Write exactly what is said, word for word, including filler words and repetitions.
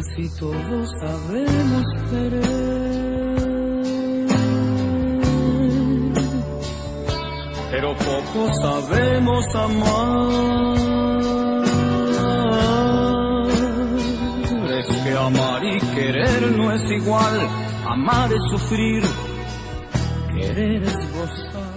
Casi todos sabemos querer, pero poco sabemos amar. Es que amar y querer no es igual, amar es sufrir, querer es gozar.